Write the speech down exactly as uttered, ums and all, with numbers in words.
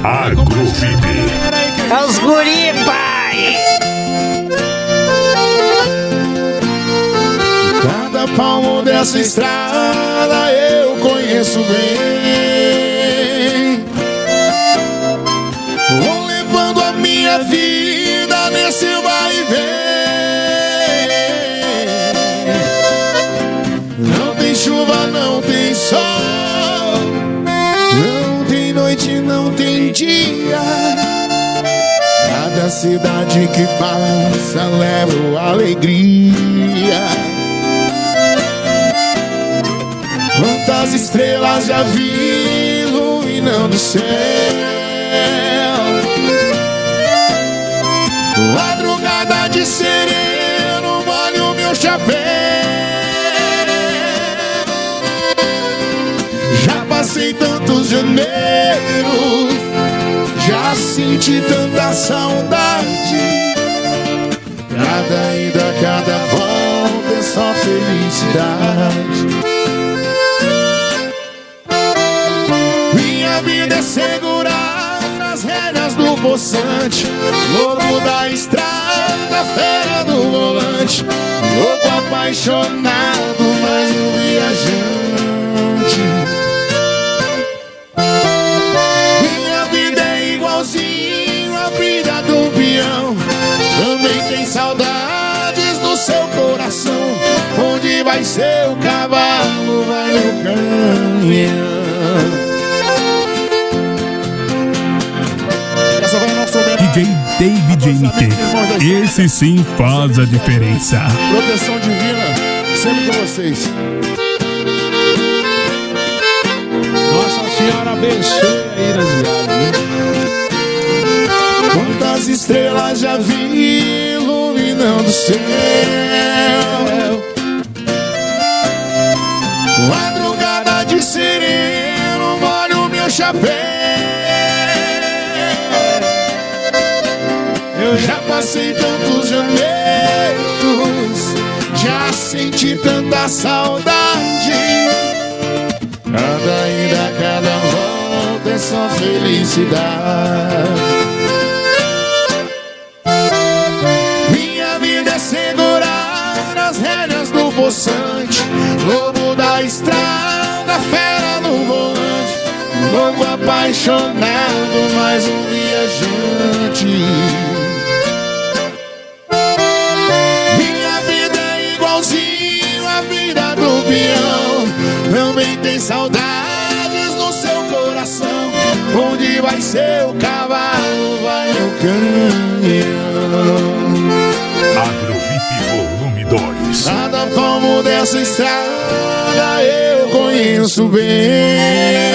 Agrovip. Os guri, pai! Cada palmo dessa estrada eu conheço bem. Vou levando a minha vida nesse vai e vem. Não tem chuva, não tem sol, não tem noite, não tem dia. Cada cidade que passa leva alegria. Quantas estrelas já vi iluminando o céu. Madrugada de sereno molha o meu chapéu. Já passei tantos janeiros, já senti tanta saudade. Cada ida, cada volta é só felicidade. Minha vida é segurar nas rédeas do poçante, louco da estrada, fera do volante, louco apaixonado, mais um viajante. Minha vida é igualzinho a vida do peão, também tem saudades no seu coração. Onde vai ser o cavalo, vai o caminhão. D J David M T, esse sim faz a diferença. Proteção divina, sempre com vocês. Nossa Senhora abençoe aí nas viagens. Quantas estrelas já vi iluminando o céu. Madrugada de sereno molha o meu chapéu. Eu já passei tantos janeiros, já senti tanta saudade. Cada ida, cada volta é só felicidade. Minha vida é segurar nas rédeas do poçante, lobo da estrada, fera no volante, louco apaixonado, mais um viajante. Também tem saudades no seu coração. Onde vai ser o cavalo, vai o caminhão. Agrovip Volume dois. Cada palmo dessa estrada eu conheço bem.